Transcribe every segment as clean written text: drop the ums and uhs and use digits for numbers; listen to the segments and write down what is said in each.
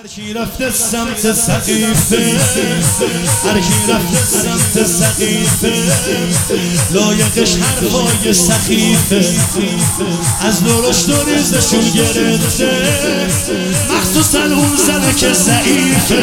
هرکی رفته سمت سقیفه، هرکی رفته سمت سقیفه، لایقش حرفای سخیفه، از درشت و ریزشون گرفته، مخصوصا اون زنه که ضعیفه.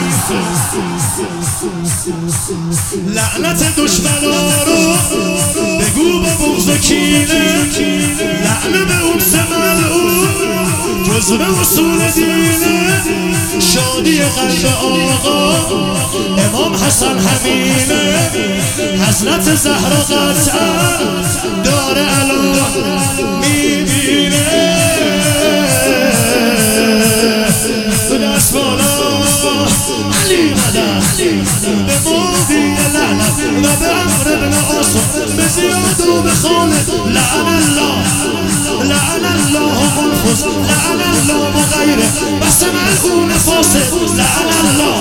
لعنت دشمنا رو بگو با بغض و کینه، لعنه به اون ملعون جزو اصول دینه. شادی قلب آقا امام حسن همینه، حضرت زهرا قطعا داره الان میبینه. دست بالا علی مدد به ماضی لعنت و به امر ابن عاصم، به زیاد و به خالد. لعن الله لعن الله منفذ، لعن الله مغیره بس ملعون فاسد. لعن الله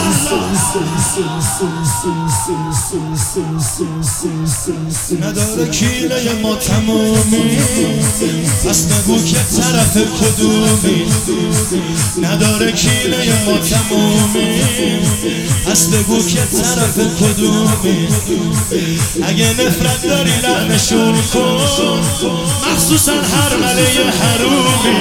نداره کینه ما تمومی، پس نگو که طرف کدومی. نداره کینه ما تمومی، پس بگو که طرف کدومی. اگه نفرت داری لعنشون کن، مخصوصا هر مله حرومی.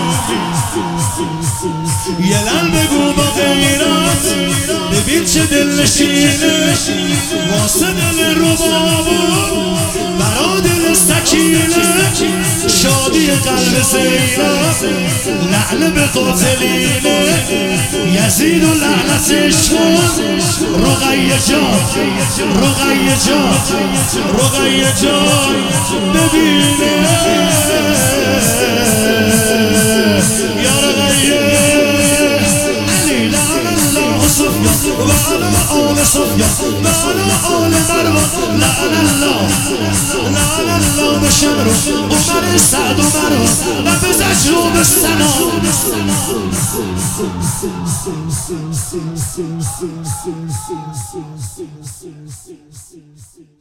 یه لن بگو با غیرت، ببین چه دل نشینه، واسه دل ربابون برا دل سکینه. شادی قلب زینب لعنه به قاتلینه، یزید و لعنتش کن. رقیه جان رقیه جان رقیه جان ببینه. یا رقیه علی لعن الله صفیان و علی آل صفیان و علی آل مروان. لعن الله لعن الله به شمر و عمر سعد و مروان و به زجر و به سنا.